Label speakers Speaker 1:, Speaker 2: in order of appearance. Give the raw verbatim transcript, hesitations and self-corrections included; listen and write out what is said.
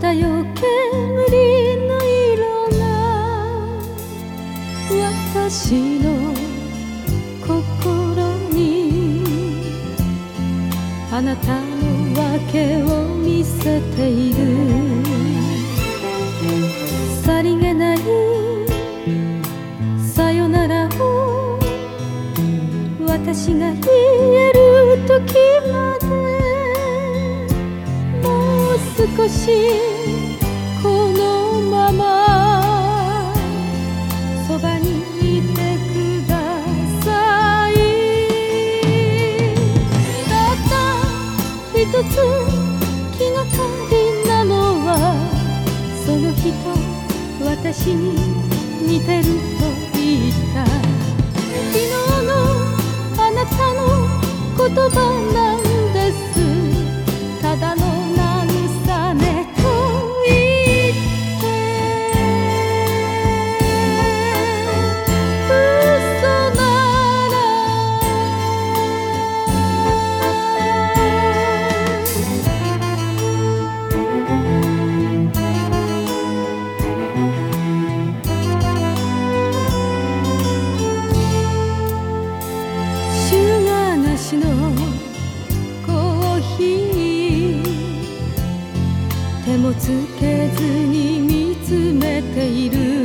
Speaker 1: よ煙の色が私の心にあなたの訳を見せている。さりげないさよならを私が言える時までもう少しこのままそばにいてください。たった一つ気がかりなのはその人私に似てると言った。昨日のあなたの言葉なんです。ただの慰めと言って嘘ならシュガーなしのコーヒー手もつけずに見つめている。